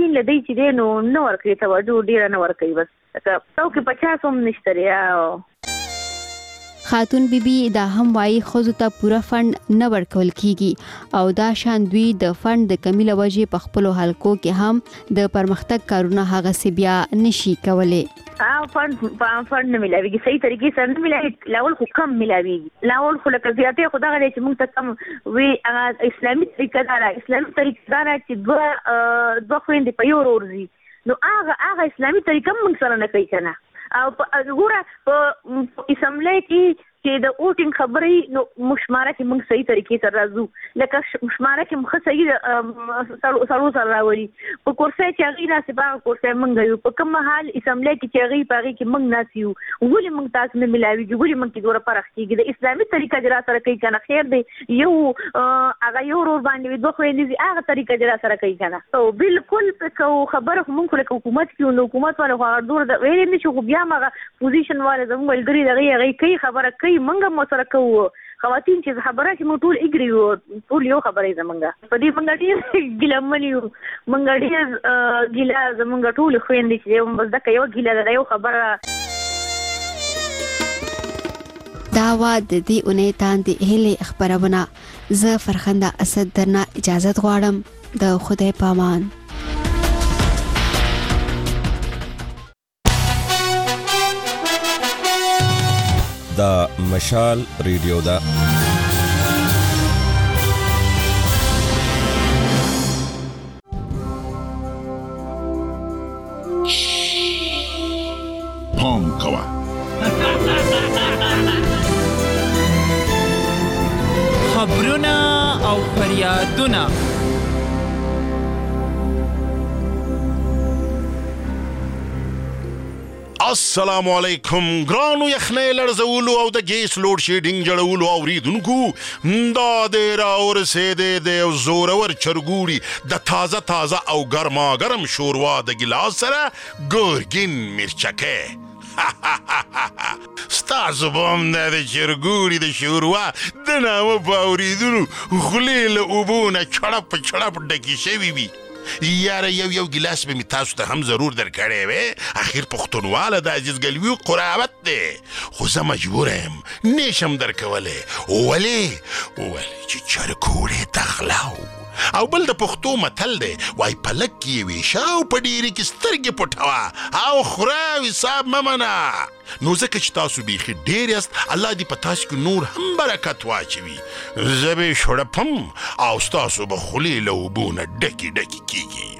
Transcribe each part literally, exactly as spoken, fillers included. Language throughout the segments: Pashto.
خواتین لدی چې دی نو نه ورکوي توجه ډیره نه ورکوي بس لکه څوکې پچاس هم نشته دی. خاتون بیبي دا هم وایي ښځو ته پوره فند نه ورکول کیږي او دا شان دوی د فند د کمی له وجې په خپلو حلقو کې هم د پرمختګ کارونه هغسې بیا نشي کولی. فند فند نه ملاویږي صحیح طریقې سره نه ملاویږي. لاول خو کم ملاویږي لاول خو لکه زیاتې خو دغه دی چې موږ ته کم وي هغه اسلامي طریقه دا ده اسلامي طریقه دا ده چې دوه دوه خویندې په یو ور ځي نو هغه هغه اسلامي طریقه موږ سره نه کوي که نه. او ګوره په اسمبلی کې چې د اوټینګ خبرې نو مشماره کې موږ صحیح طریقې سره راځو لکه مشماره کې موږ صحیح سرو سره راوړي په کورسۍ چې هغې ناسې په هغه کورسۍ موږ یو په کوم حال اسمبلی کې چې هغې په هغې کې موږ ناست یو ولې موږ تاسو نه ملاویږي ولې موږ کې دومره فرق کېږي. د اسلامي طریقه چې را سره کوي که نه خیر دی یو هغه یو ورور باندې وي دوه خویندې دي هغه طریقه چې را سره کوي که نه او بالکل خبره خو موږ خو لکه حکومت کې نو حکومت والا خو هغه دوره ویلی نه شي خو بیا هم هغه پوزیشن والا زموږ ملګري د هغې هغې کوي خبره کوي منګه مو سره کوو خواتین چې خبره چې موږ ټول اګري یو ټول یو خبرې زمونږ په دې موږ ډېر ګیلمن یو موږ ډېر ګیله زمونږ ټول خویندې چې بس دکه یو ګیله ده یو خبره. دا وا د دې اونۍ تاندې هیلې خپرونه. زه فرخنده اسد درنه اجازت غواړم. د خدای پامان. دا مشال ریډیو دا پام کوا خبرونه او فریادونه السلام علیکم ګرانو یخنۍ لړزولو او د ګیس لوډ شیډینګ جوړولو اوریدونکو دا دی راورسېدی د یو زورور چرګوړي د تازه تازه او ګرما ګرم شوروا د ګیلاس سره ګرګین مرچکۍ. ستاسو به هم دا د چرګوړي د شوروا د نامه په اوریدلو خولې له اوبو نه چړپ چړپ ډکې شوي وي. یاره یو یو ګیلاس به می تاسو ته هم ضرور درکړی وی اخیر پښتونواله د عزیزګلوي قرابت دی خو زه مجبوره یم نشم درکولی ولې ولې چې چرګوړی تخلاو او بل د پښتو متل دی وای په لږ کې یې ویشه او په ډېرې کې سترګې پټوه او خوره او حساب مه منه. نو ځکه چې تاسو بیخي ډېر یاست الله دې په تاسو کې نور هم برکت واچوي. زه به یې شړپم او ستاسو به خولې له اوبو نه ډکې ډکې کېږي.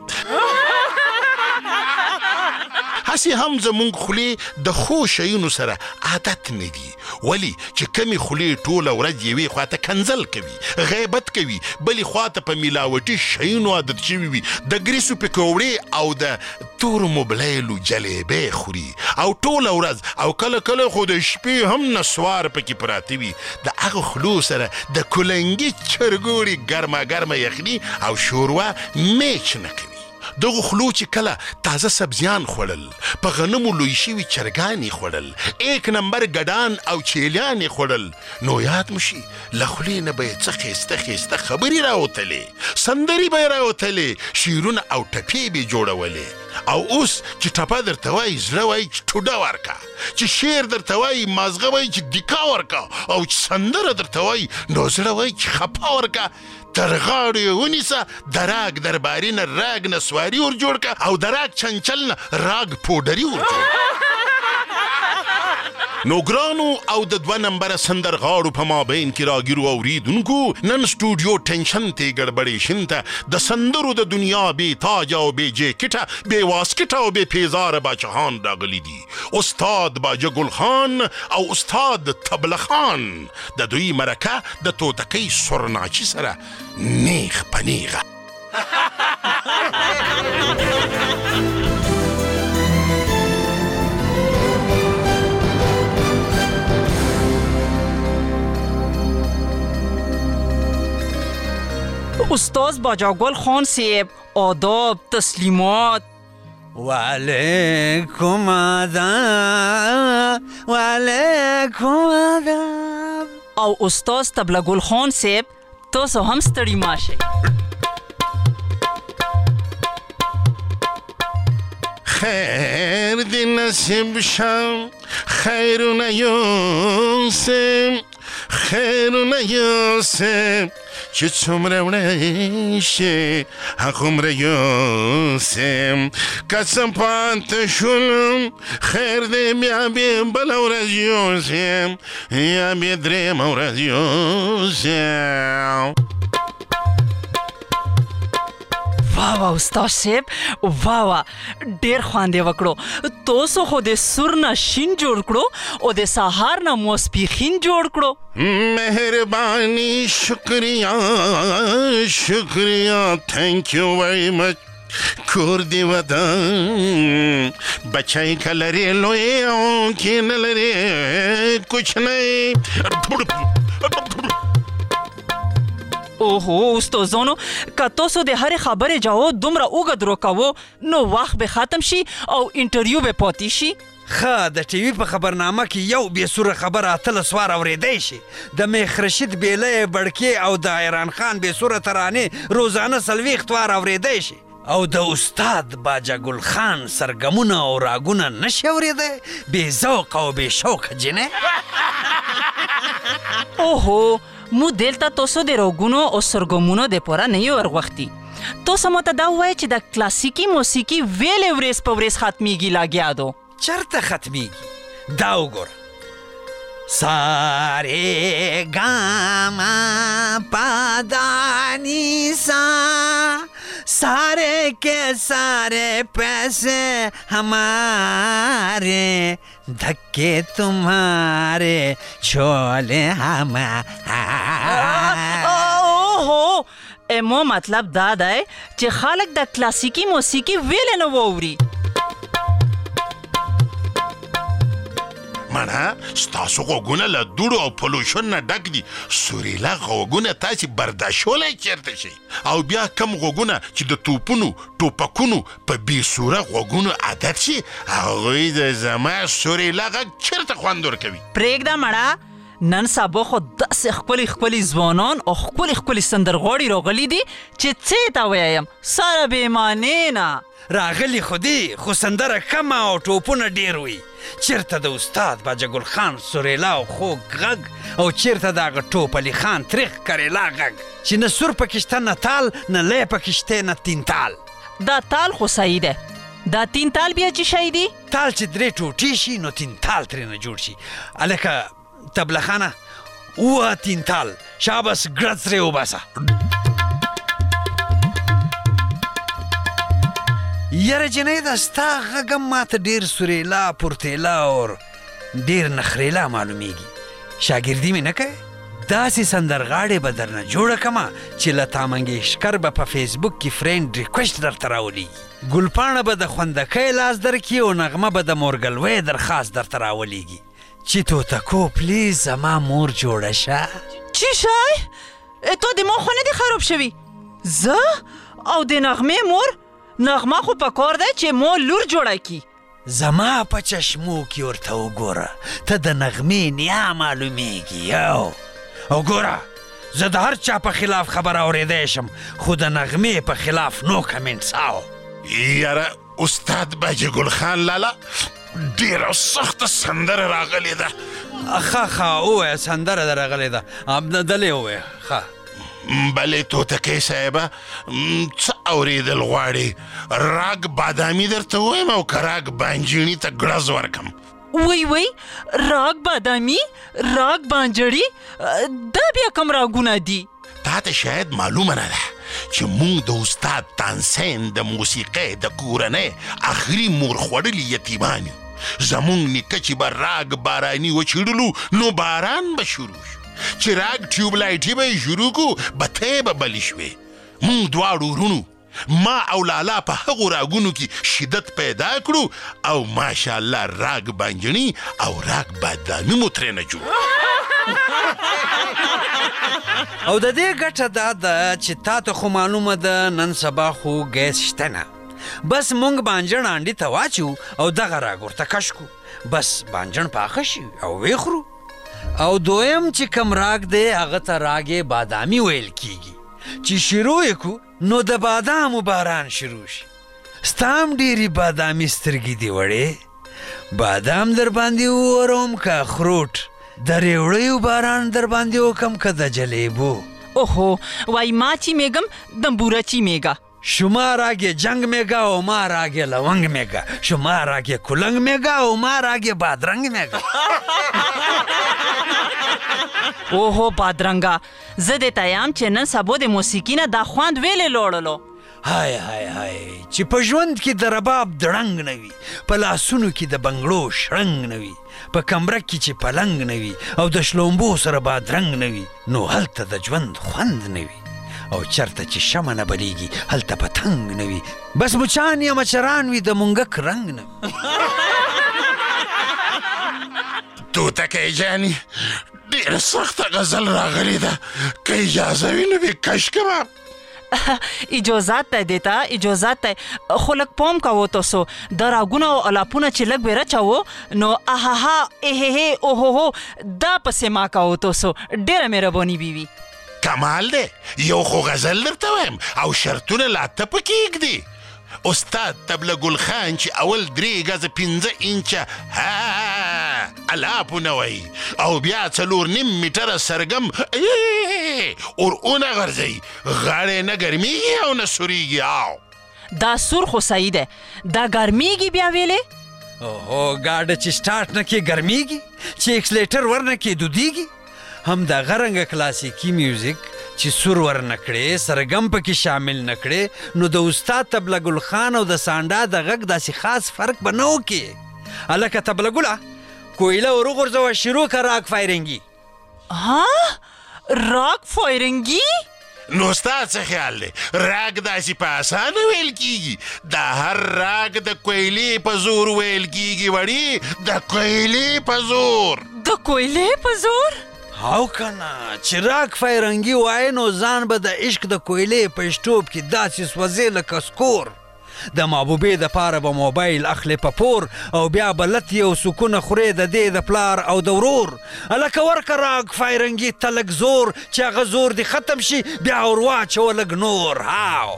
هسې هم زمونږ خولې د ښو شیونو سره عادت نه دي ولې چې کمې خولې ټوله ورځ یوې خواته کنځل کوي غیبت کوي بلې خواته په ملاوټي شیونو عادت شوي وي د ګریسو پکوړې او د تورو موبلایلو جلیبۍ خوري او ټوله ورځ او کله کله خو د شپې هم نسوار پکې پراته وي د هغه خولو سره د کلنګي چرګوړي ګرمه ګرمه یخني او شوروا میچ نه کوي. دغه خلو چې کله تازه سبزیان خوړل په غنمو لوی شوي چرګانې خوړل ایک نمبر ګډان او چیلیانې خوړل نو یاد مو شي له خولې نه به یې څه ښایسته ښایسته خبرې راوتلې سندرې به یې راوتلې شعرونه او ټپې به یې جوړولې او اوس چې ټپه درته وایي زړه وایي چې ټوډه ورکه چې شعر درته وایي مازغه وایي چې دیکا ورکه او چې سندره درته وایي نو زړه وایي چې خپه ورکه. تر غاړو یې ونیسه د راګ درباري نه راګ نسواري ور جوړ که او د راګ چنچل نه راګ پوډري ور جوړ. نو ګرانو او د دوه نمبره سندرغاړو په مابین کې راګیرو اوریدونکو نن سټوډیو ټینشن ته ګډبډې شنته د سندرو د دنیا بې تاج او بې جیکټه بې واسکټه او بې پیزاره باچهان راغلي دي استاد باجه ګل خان او استاد تبله خان د دوی مرکه د توتکۍ سرناچي سره نیغ په نیغه. استاد باجاگل خان صاحب آداب تسلیمات. وعلیکم آداب وعلیکم آداب. او استاد تبله گل خان صاحب تاسو هم ستړي ماشه. خیر دی نصیب شم خیرونه یوسم خیرونه یوسم چې څومره وړی شي هغومره یوسم قسم پاتې شولم خیر دی بیا بې بله ورځ یوسم یا بې درېیمه ورځ یوسم. واه واه استاد صاحب واه واه ډېر خوند یې وکړو. تاسو خو د سور نه شین جوړ کړو او د سهار نه ماسپښین جوړ کړو. مهرباني شکریہ شکریہ تھینک یو ویری مچ. کور دی ودان بچای که لري لوی او کې نه لري کوچنی. اوهو استادانو که تاسو د هرې خبرې جواب دومره اوږد راکوو نو وخت به ختم شي او انټرویو به پاتې شي. ښه د ټي وي په خبرنامه کې یو بې سوره خبره اتلس واره اورېدی شي. د میخ رشید بیلی بړکې او د ایران خان بې سوره ترانې روزانه څلوېښت واره اورېدی شي. او د استاد باجه ګل خان سرګمونه او راګونه نشي اورېدی بې ذوق او بې شوقه جنې. اوهو مو دلته تاسو د راګونو او سرګمونو دپاره نه یو ورغوښتي. تاسو ماته دا ووایئ چې د کلاسیکي موسیقي ویلې ورځ په ورځ ختمیږي لګیا دو. چرته ختمیږي؟ دا وګوره سارے گاما پادانیسا سارے کے سارے پیسے ہمارے دھکے تمہارے چھولے ہمارے. اوهو امو مطلب دا دی چې خلک د کلاسیکي موسیقي ویلې نه واوري. مانا ستاسو غوږونه له دوړو او پلوشن نه ډک دي. سوریلا غوږونه تاسې برداشولی چیرته شئ او بیا کم غوږونه چې د توپونو ټوپکونو په بې سوره غوږونو عادت شي هغوی د زما سوریلا غږ چیرته خوند ورکوي. پرېږده مړه نن سبا خو داسې ښکلي ښکلي ځوانان او ښکلي ښکلي سندرغاړي راغلي دي چې څه ته ووایم سره بې معنې نه راغلي خو دي خو سندره کمه او ټوپونه ډېر وي. چیرته د استاد باجه ګل خان سوریلا او خوږ غږ او چیرته د هغه ټوپ علي خان تریخ کریلا غږ چې نه سور پکې شته نه تال نه لی پکې شته نه تین تال. دا تال خو صحیح ده. دا تین تال بیا چې شی دي؟ تال چې درې ټوټې شي نو تین تال ترېنه جوړ شي. هلکه تبله خانه اووه تین تال شابس ګړد ترې وباسه. یاره جنۍ دا ستا غږ هم ماته ډېر سوریلا پورتیلا او ډېر نخریلا معلومیږي. شاګردي مې نه کوې؟ داسې سندرغاړې به درنه جوړه کړمه چې لتا منګیشکر به په فیسبوک کې فرینډ ریکویسټ درته راولیږي. ګلپاڼه به د خوندکۍ لاس درکړي او نغمه به د مورګلوۍ درخواست درته راولیږي چې توتکو پلیز زما مور جوړه شه. چی شی؟ تو د ما خو نه دي خراب شوي؟ زه او د نغمې مور؟ نغمه خو په کار دی چې ما لور جوړه کي. زما په چشمو کې ورته وګوره ته د نغمې نیا معلومیږي. یو او ګوره زه د هر چا په خلاف خبره اورېدی شم خو د نغمې په خلاف نو کمنټس او. یاره استاد باجه ګل خان لالا ډېره سخته سندره راغلې ده. ښه ښه ووایه سندره ده راغلې ده دلې ووایه. ښه بلې توتکۍ صاحبه څه اورېدل غواړې؟ راګ بادامي درته ووایم او که راګ بانجڼي ته ګړز ورکم؟ وی وی راګ بادامي راګ بانجړي دا بیا کوم راګونه دي؟ تا ته شاید معلومه نه ده چې موږ د استاد تانسین د موسیقۍ د کورنۍ آخري مور خوړلي یتیمان یو. زموږ نیکه چې به راګ باراني وچیړلو نو باران به شروع شو. چې راګ ټیوب لایټي به یې شروع کړو بتۍ به بلې شوې. موږ دواړو ورونو ما او لالا په هغو راګونو کې شدت پیدا کړو او ماشاءالله راګ بانجڼي او راګ بادامي مو ترېنه جوړ. او د دې ګټه دا ده چې تا ته خو معلومه ده نن سبا خو ګیس شته نه. بس مونږ بانجڼ انډې ته واچو او دغه راګ ورته کش کړو. بس بانجڼ پاخه شي او ویخورو. او دویم چې کم راګ دی هغه ته راګ بادامي ویل کیږي چې شروع یې کړو نو د بادامو باران شروع شي. ستا هم ډېرې بادامي سترګې دي وړې. بادام در باندې ووروم که خروټ، د ریوړیو باران در باندې وکم که د جلیبو. اوهو وای ما چی میگم دنبورا چی میگا. شما راگه جنگ میگا و ما راگه لونگ میگا. شما راگه کلنگ میگا و ما راگه بادرنگ میگا. اوهو بادرنګا، زه دې ته یم چې نن سبا د موسیقي نه دا خوند ویلې لوړلو. های های های چې په ژوند کې د رباب دړنګ نه وي، په لاسونو کې د بنګړو شړنګ نه وي، په کمره کې چې پلنګ نه وي او د شلومبو سره بادرنګ نه وي، نو هلته د ژوند خوند نه وي. او چرته چې شمع نه بلیږي هلته پتنګ نه وي. بس مچان یا مچران وي د مونګک رنګ نه وي. توتکۍ جانې ډېره سخته غزل راغلې ده، که اجازه وي نو بې کش کړم. اجازت دی دیتا اجازت دی، خو لږ پام کوو تاسو د راګونه او الاپونه چې لږ به رچوو نو اهاها اههه اوهوهو دا پسې ما کوو تاسو. ډېره مهرباني بیوي. کمال دی، یو خو غزل درته وایم او شرطونه لا ته پکې ږدي. استاد طبله ګل خان چې اول درې ګزه پنځه انچه ها الاپونه وایي او بیا څلور نیم میټره سرګم اورونه غورځوي، غاړې نه ګرمیږي او نه سوریږي. او دا سور خو صحیح دی، دا ګرمیږي بیا ویلې. اوهو ګاډه چې سټارټ نه کې ګرمیږي، چې ایکسلیټر ور نه کې دودیږي. هم د غرنګه کلاسیکي میوزیک چې سور ور نه کړې سرګم پکې شامل نه کړې، نو د استاد طبله ګل خان او د سانډا د غږ داسې خاص فرق به نه وکړي. هلکه طبله ګله کویله ور وغورځوه، شروع که راک فایرنګي. ها راک فایرنګي؟ نو ستا څه خیال دی راګ داسې په اسانه ویل کیږي؟ د هر راګ د کویلې په زور ویل کیږي وړي، د کویلې په زور. د کویلې په زور؟ او کنه چې راک فایرنګي وای نو ځان به د عشق د کویلې په شټوب کې داسې سوځې لکه سکور. د محبوبې د پاره به موبایل اخلې په پور او بیا به لت یو سکونه خورې د دې د پلار او د ورور. هلکه ورکه راک فایرنګي ته لږ زور چې هغه زور دې ختم شي، بیا ور واچوه لږ نور. هاو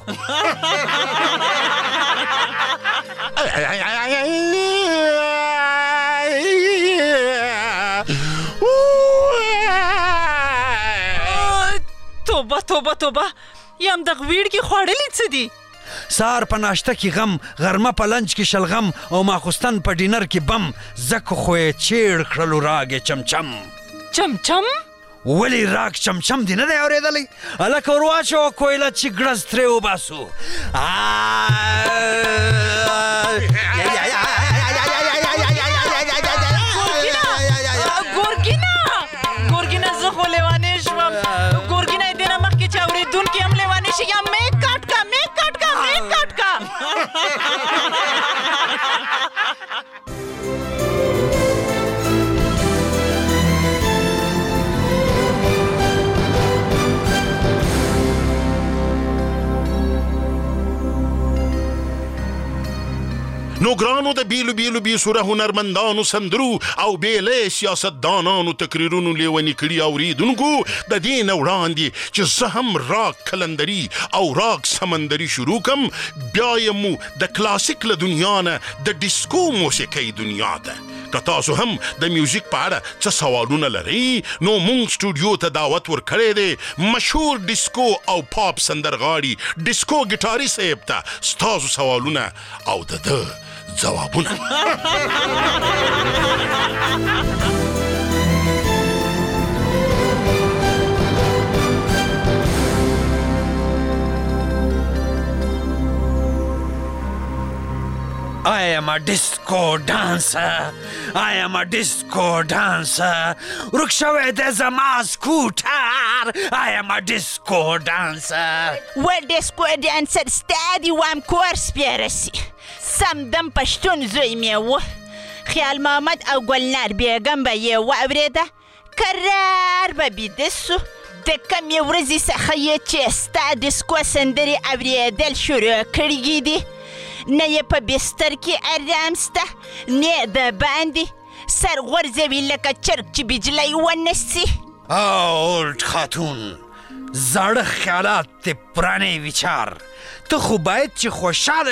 توبه توبه توبه، یم دغه ویړ کې خوړلي څه دي؟ سار په ناشته کې غم، غرمه په لنچ کې شلغم او ماخوستن په ډینر کې بم. ځکه خو یې چیړ کړلو راګې چمچم. چمچم؟ ولې راګ چمچم دې نه دی اورېدلی؟ هلکه ور واچوه کویله چې ګړز ترې وباسو. ګورګینه ګورګینه زه خو لیوانې شوم. ګورګینه دې نه مخکې چې اورېدونکي هم لیوانې شي یا مې کټ کا مې کټ کا مې کټ کا. نو ګرانو د بیلو بیلو بې سوره هنرمندانو سندرو او بیلې سیاستدانانو تقریرونو لیوني کړي اورېدونکو، د دې نه وړاندې چې زه هم راک کلندري او راک سمندري شروع کم، بیا یې مو د کلاسیک له دنیا نه د ډیسکو موسیقۍ دنیا ته. که تاسو هم د میوزیک په اړه څه سوالونه لرئ نو مونږ سټوډیو ته دعوت ورکړی دی مشهور ډیسکو او پاپ سندرغاړي ډیسکو ګیټاري صاحب ته ستاسو سوالونه او د ده ځوابونه. I am a disco dancer. I am a disco dancer. رکشوه د زما سکوټر. I am a disco dancer. و ډیسکو ډانسر ستا دې وایم کورس بیا رسي. سمدم پښتون زوی مې و. خیال محمد او ګلنار بیګم به یې واورېده. کرار به بیده سو. د کمې ورځې څخه یې چې ستا ډیسکو سندرې اورېدل شروع کړي دي. نه یې په بستر کې ارام سته، نه د باندې سر غورځوي لکه چرګ چې بجلی ونسي. اولد خاتون، زاړه خیالات دې پرانې ویچار. ته خو باید چې خوشحاله